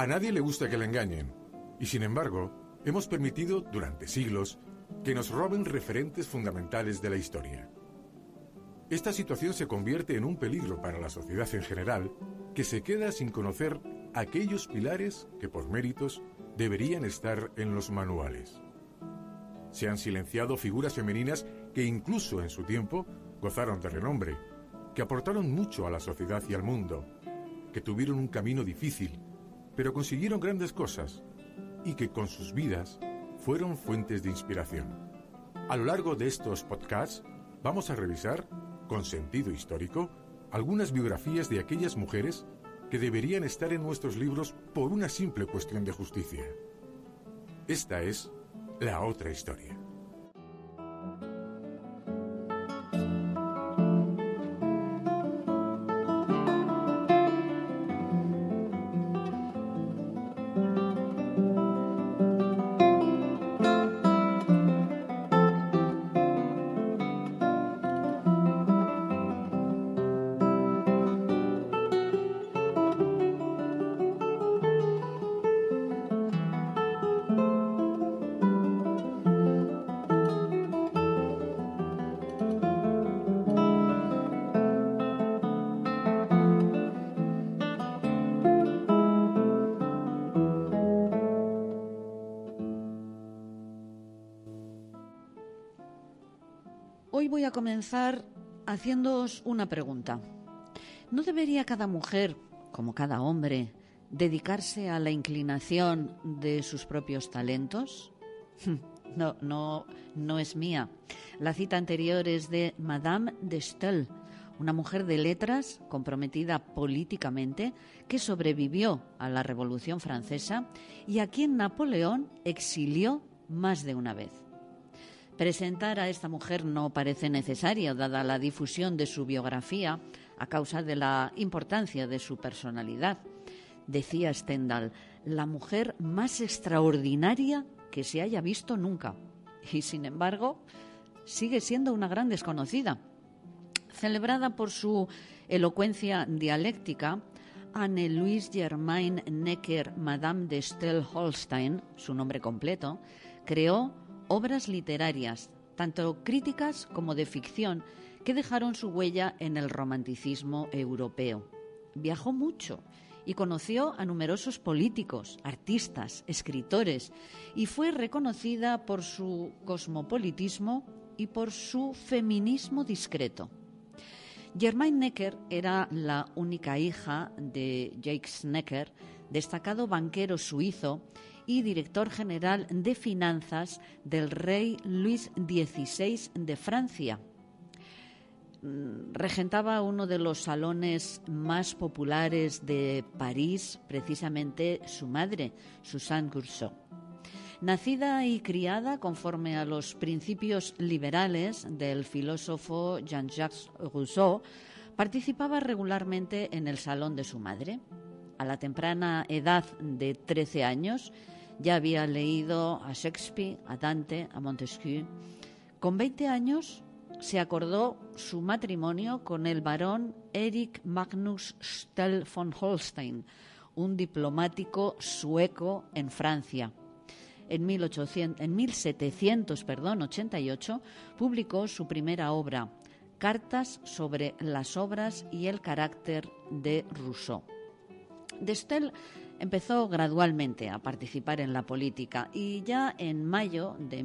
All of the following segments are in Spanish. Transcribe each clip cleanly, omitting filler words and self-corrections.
A nadie le gusta que le engañen, y sin embargo, hemos permitido durante siglos que nos roben referentes fundamentales de la historia. Esta situación se convierte en un peligro para la sociedad en general, que se queda sin conocer aquellos pilares que por méritos deberían estar en los manuales. Se han silenciado figuras femeninas que incluso en su tiempo gozaron de renombre, que aportaron mucho a la sociedad y al mundo, que tuvieron un camino difícil, pero consiguieron grandes cosas y que con sus vidas fueron fuentes de inspiración. A lo largo de estos podcasts vamos a revisar, con sentido histórico, algunas biografías de aquellas mujeres que deberían estar en nuestros libros por una simple cuestión de justicia. Esta es la otra historia. Hoy voy a comenzar haciéndoos una pregunta. ¿No debería cada mujer, como cada hombre, dedicarse a la inclinación de sus propios talentos? No es mía. La cita anterior es de Madame de Staël, una mujer de letras comprometida políticamente que sobrevivió a la Revolución Francesa y a quien Napoleón exilió más de una vez. Presentar a esta mujer no parece necesario, dada la difusión de su biografía a causa de la importancia de su personalidad. Decía Stendhal, la mujer más extraordinaria que se haya visto nunca. Y sin embargo, sigue siendo una gran desconocida. Celebrada por su elocuencia dialéctica, Anne-Louise Germaine Necker, Madame de Staël-Holstein, su nombre completo, creó obras literarias, tanto críticas como de ficción, que dejaron su huella en el romanticismo europeo. Viajó mucho y conoció a numerosos políticos, artistas, escritores, y fue reconocida por su cosmopolitismo y por su feminismo discreto. Germaine Necker era la única hija de Jacques Necker, destacado banquero suizo y director general de finanzas del rey Luis XVI de Francia. Regentaba uno de los salones más populares de París, precisamente su madre, Suzanne Gursault. Nacida y criada conforme a los principios liberales del filósofo Jean-Jacques Rousseau, participaba regularmente en el salón de su madre. A la temprana edad de 13 años ya había leído a Shakespeare, a Dante, a Montesquieu. Con 20 años se acordó su matrimonio con el barón Erich Magnus Staël von Holstein, un diplomático sueco en Francia. En 1788 publicó su primera obra, Cartas sobre las obras y el carácter de Rousseau. De Staël empezó gradualmente a participar en la política y ya en mayo de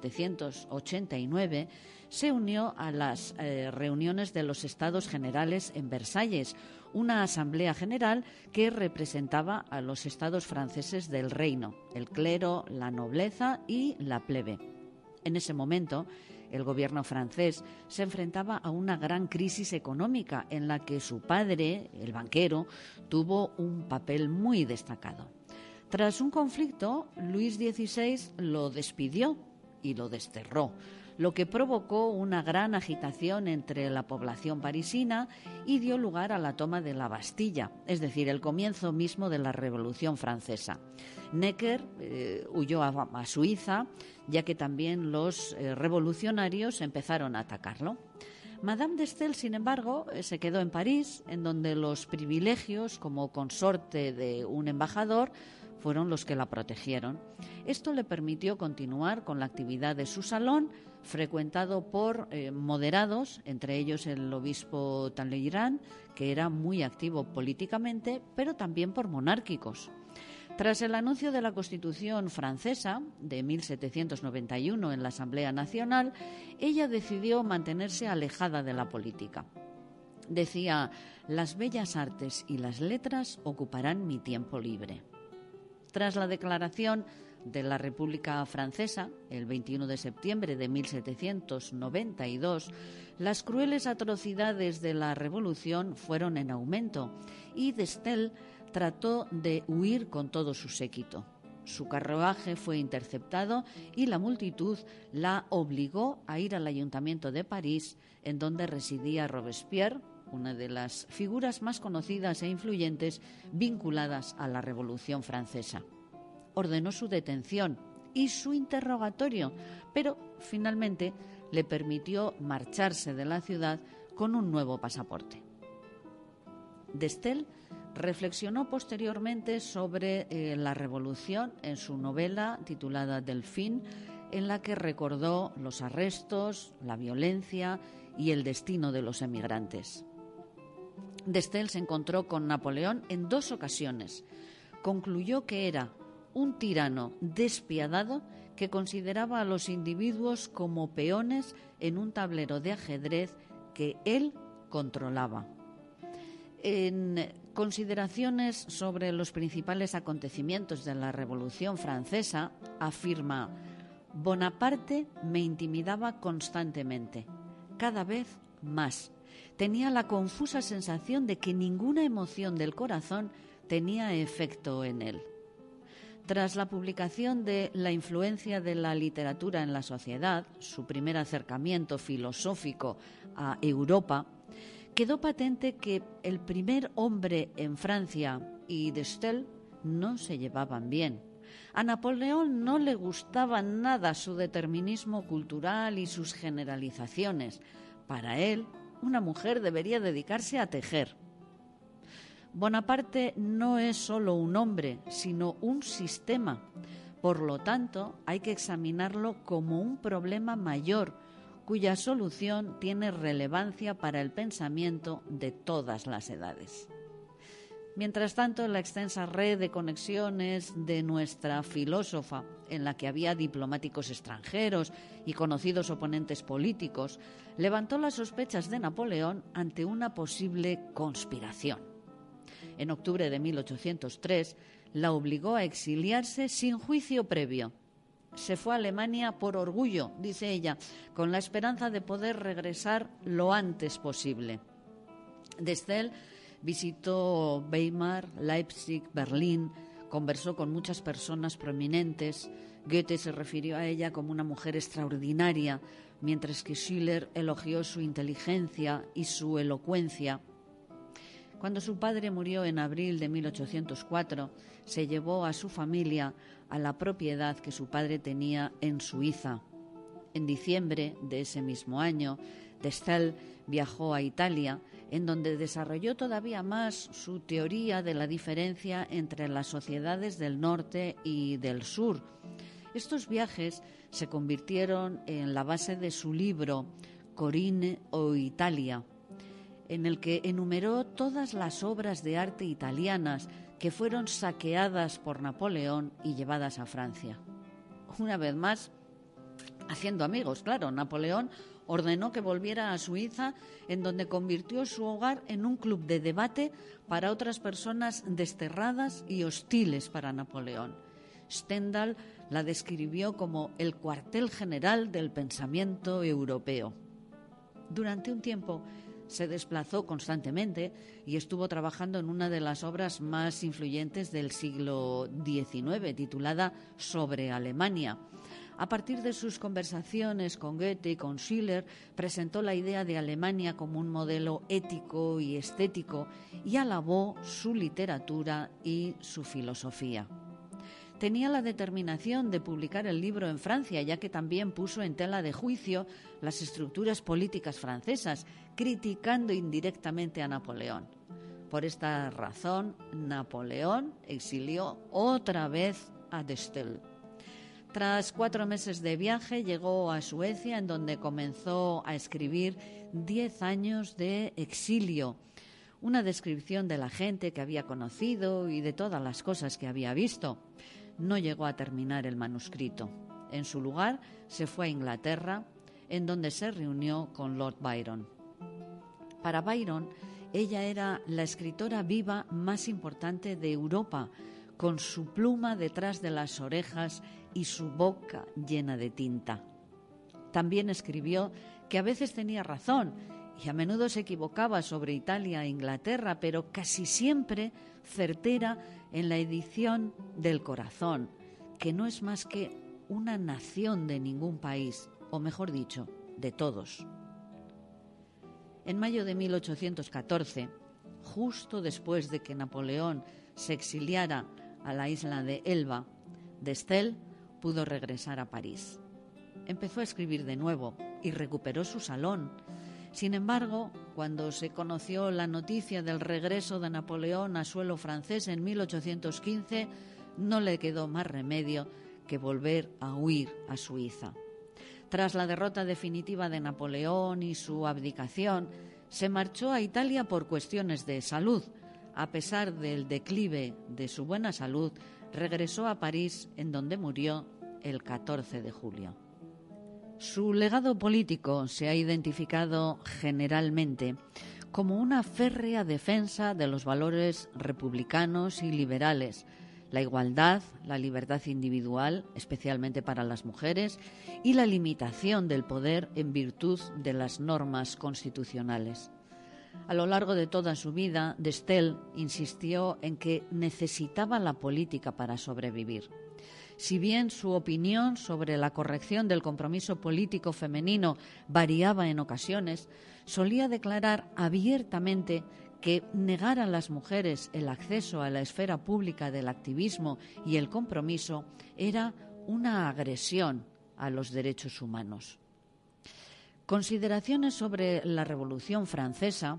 1789 se unió a las reuniones de los Estados Generales en Versalles, una asamblea general que representaba a los estados franceses del reino, el clero, la nobleza y la plebe. En ese momento, el gobierno francés se enfrentaba a una gran crisis económica en la que su padre, el banquero, tuvo un papel muy destacado. Tras un conflicto, Luis XVI lo despidió y lo desterró, lo que provocó una gran agitación entre la población parisina y dio lugar a la toma de la Bastilla, es decir, el comienzo mismo de la Revolución Francesa. Necker huyó a Suiza, ya que también los revolucionarios empezaron a atacarlo. Madame de Staël, sin embargo, se quedó en París, en donde los privilegios como consorte de un embajador fueron los que la protegieron. Esto le permitió continuar con la actividad de su salón, frecuentado por moderados, entre ellos el obispo Talleyrand, que era muy activo políticamente, pero también por monárquicos. Tras el anuncio de la Constitución francesa de 1791 en la Asamblea Nacional, ella decidió mantenerse alejada de la política. Decía: «Las bellas artes y las letras ocuparán mi tiempo libre». Tras la declaración de la República Francesa, el 21 de septiembre de 1792, las crueles atrocidades de la Revolución fueron en aumento y de Staël trató de huir con todo su séquito. Su carruaje fue interceptado y la multitud la obligó a ir al Ayuntamiento de París, en donde residía Robespierre, una de las figuras más conocidas e influyentes vinculadas a la Revolución Francesa. Ordenó su detención y su interrogatorio, pero finalmente le permitió marcharse de la ciudad con un nuevo pasaporte. De Staël reflexionó posteriormente sobre la Revolución en su novela titulada Delphine, en la que recordó los arrestos, la violencia y el destino de los emigrantes. De Staël se encontró con Napoleón en 2 ocasiones. Concluyó que era un tirano despiadado que consideraba a los individuos como peones en un tablero de ajedrez que él controlaba. En consideraciones sobre los principales acontecimientos de la Revolución Francesa, afirma: «Bonaparte me intimidaba constantemente, cada vez más. Tenía la confusa sensación de que ninguna emoción del corazón tenía efecto en él». Tras la publicación de La influencia de la literatura en la sociedad, su primer acercamiento filosófico a Europa, quedó patente que el primer hombre en Francia y de Staël no se llevaban bien. A Napoleón no le gustaba nada su determinismo cultural y sus generalizaciones. Para él, una mujer debería dedicarse a tejer. Bonaparte no es solo un hombre, sino un sistema. Por lo tanto, hay que examinarlo como un problema mayor, cuya solución tiene relevancia para el pensamiento de todas las edades. Mientras tanto, en la extensa red de conexiones de nuestra filósofa, en la que había diplomáticos extranjeros y conocidos oponentes políticos, levantó las sospechas de Napoleón ante una posible conspiración. En octubre de 1803, la obligó a exiliarse sin juicio previo. Se fue a Alemania por orgullo, dice ella, con la esperanza de poder regresar lo antes posible. De Staël visitó Weimar, Leipzig, Berlín, conversó con muchas personas prominentes. Goethe se refirió a ella como una mujer extraordinaria, mientras que Schiller elogió su inteligencia y su elocuencia. Cuando su padre murió en abril de 1804, se llevó a su familia a la propiedad que su padre tenía en Suiza. En diciembre de ese mismo año, de Staël viajó a Italia, en donde desarrolló todavía más su teoría de la diferencia entre las sociedades del norte y del sur. Estos viajes se convirtieron en la base de su libro Corinne o Italia, en el que enumeró todas las obras de arte italianas que fueron saqueadas por Napoleón y llevadas a Francia. Una vez más, haciendo amigos, claro, Napoleón ordenó que volviera a Suiza, en donde convirtió su hogar en un club de debate para otras personas desterradas y hostiles para Napoleón. Stendhal la describió como el cuartel general del pensamiento europeo. Durante un tiempo se desplazó constantemente y estuvo trabajando en una de las obras más influyentes del siglo XIX, titulada Sobre Alemania. A partir de sus conversaciones con Goethe y con Schiller, presentó la idea de Alemania como un modelo ético y estético y alabó su literatura y su filosofía. tenía la determinación de publicar el libro en Francia, ya que también puso en tela de juicio las estructuras políticas francesas, criticando indirectamente a Napoleón. Por esta razón, Napoleón exilió otra vez a de Staël. Tras 4 meses de viaje, llegó a Suecia, en donde comenzó a escribir 10 años de exilio, una descripción de la gente que había conocido y de todas las cosas que había visto. No llegó a terminar el manuscrito. En su lugar, se fue a Inglaterra, en donde se reunió con Lord Byron. Para Byron, ella era la escritora viva más importante de Europa, con su pluma detrás de las orejas y su boca llena de tinta. También escribió que a veces tenía razón y a menudo se equivocaba sobre Italia e Inglaterra, pero casi siempre certera en la edición del corazón, que no es más que una nación de ningún país, o mejor dicho, de todos. En mayo de 1814, justo después de que Napoleón se exiliara a la isla de Elba, de Staël pudo regresar a París. Empezó a escribir de nuevo y recuperó su salón. Sin embargo, cuando se conoció la noticia del regreso de Napoleón a suelo francés en 1815, no le quedó más remedio que volver a huir a Suiza. Tras la derrota definitiva de Napoleón y su abdicación, se marchó a Italia por cuestiones de salud. A pesar del declive de su buena salud, regresó a París, en donde murió el 14 de julio. Su legado político se ha identificado generalmente como una férrea defensa de los valores republicanos y liberales, la igualdad, la libertad individual, especialmente para las mujeres, y la limitación del poder en virtud de las normas constitucionales. A lo largo de toda su vida, de Staël insistió en que necesitaba la política para sobrevivir. Si bien su opinión sobre la corrección del compromiso político femenino variaba en ocasiones, solía declarar abiertamente que negar a las mujeres el acceso a la esfera pública del activismo y el compromiso era una agresión a los derechos humanos. Consideraciones sobre la Revolución Francesa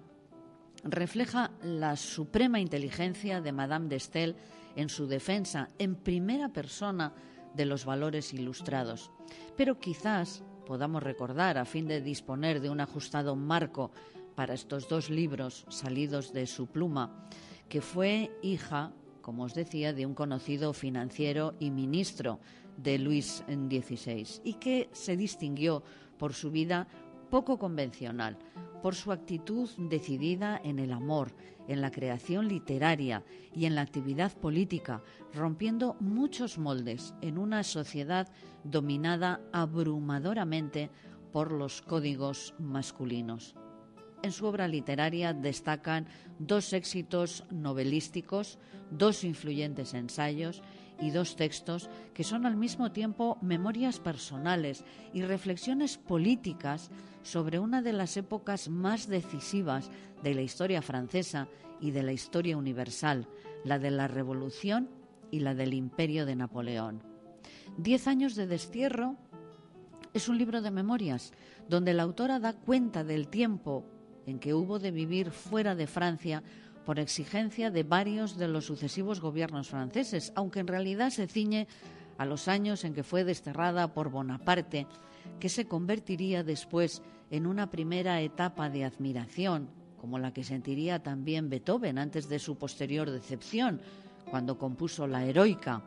refleja la suprema inteligencia de Madame de Staël en su defensa en primera persona de los valores ilustrados. Pero quizás podamos recordar, a fin de disponer de un ajustado marco para estos 2 libros salidos de su pluma, que fue hija, como os decía, de un conocido financiero y ministro de Luis XVI y que se distinguió por su vida poco convencional, por su actitud decidida en el amor, en la creación literaria y en la actividad política, rompiendo muchos moldes en una sociedad dominada abrumadoramente por los códigos masculinos. En su obra literaria destacan 2 éxitos novelísticos, 2 influyentes ensayos y 2 textos que son al mismo tiempo memorias personales y reflexiones políticas sobre una de las épocas más decisivas de la historia francesa y de la historia universal, la de la Revolución y la del Imperio de Napoleón. 10 años de destierro es un libro de memorias donde la autora da cuenta del tiempo en que hubo de vivir fuera de Francia por exigencia de varios de los sucesivos gobiernos franceses, aunque en realidad se ciñe a los años en que fue desterrada por Bonaparte, que se convertiría después en una primera etapa de admiración, como la que sentiría también Beethoven antes de su posterior decepción, cuando compuso la Heroica.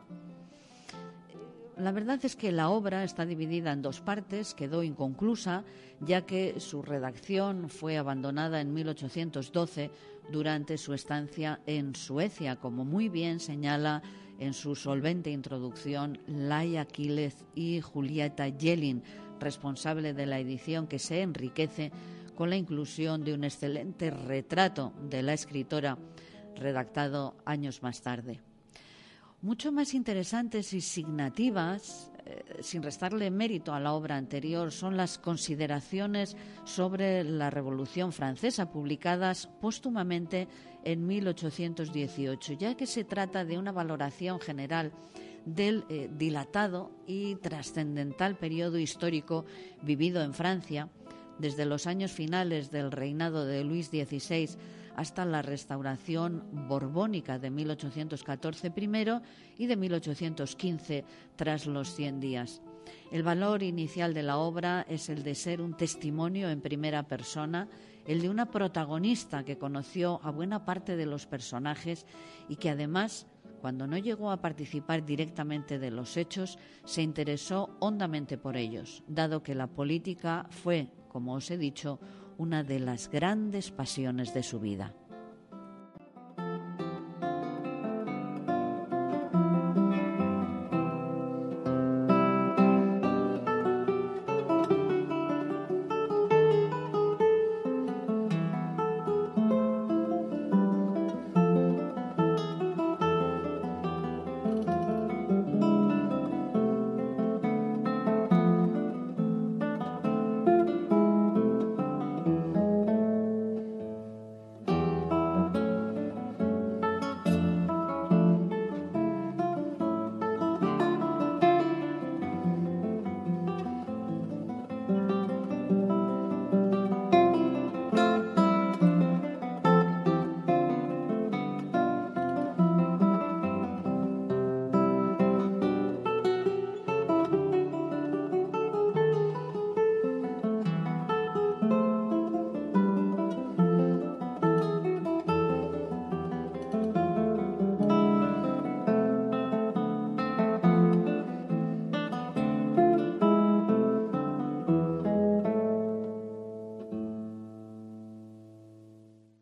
La verdad es que la obra está dividida en 2 partes, quedó inconclusa, ya que su redacción fue abandonada en 1812 durante su estancia en Suecia, como muy bien señala en su solvente introducción Laia Quílez y Julieta Yellin, responsable de la edición, que se enriquece con la inclusión de un excelente retrato de la escritora redactado años más tarde. Mucho más interesantes y signativas, sin restarle mérito a la obra anterior, son las consideraciones sobre la Revolución Francesa, publicadas póstumamente en 1818, ya que se trata de una valoración general del dilatado y trascendental periodo histórico vivido en Francia, desde los años finales del reinado de Luis XVI hasta la restauración borbónica de 1814 primero y de 1815 tras los 100 días. El valor inicial de la obra es el de ser un testimonio en primera persona, el de una protagonista que conoció a buena parte de los personajes y que además, cuando no llegó a participar directamente de los hechos, se interesó hondamente por ellos, dado que la política fue, como os he dicho, una de las grandes pasiones de su vida.